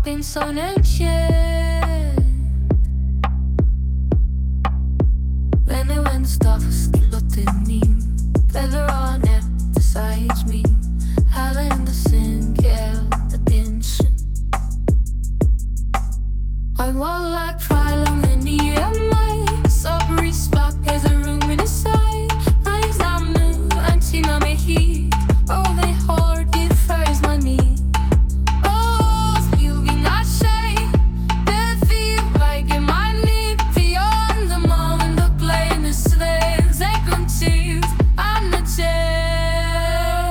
pensando en ciel. Vänner och vänskap låter min Vedran besides me. Alla enda sin attention. I want like trial of many of my Sabri spark as a room in the side. Eyes I'm new, antina me heat. Oh, they hard, it fires my knee. Oh, feeling I say, they feel like in my need. Beyond the moment, the plane is there. They conceive, I'm the dead.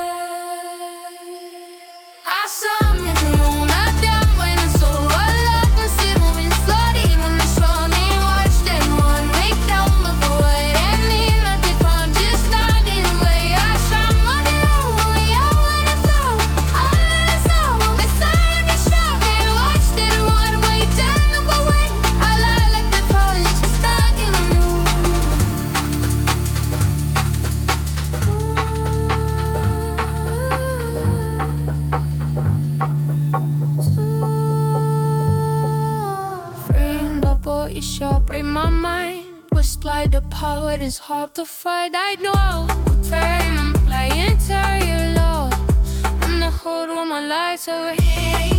I saw me through that damn when it's so alive. And still moving slowly when the strong ain't watch. Then one wake down before it ending. Like they found just not in the way. I shot my own, yeah, when it's all. I let it all. They say I'm shock. They watched it one way down the way. I lie like they found just not in the room. Friend, the boy is sharp in my mind. Was like the power is hard to fight. I know, turn and play entire love. And the whole of my life's away.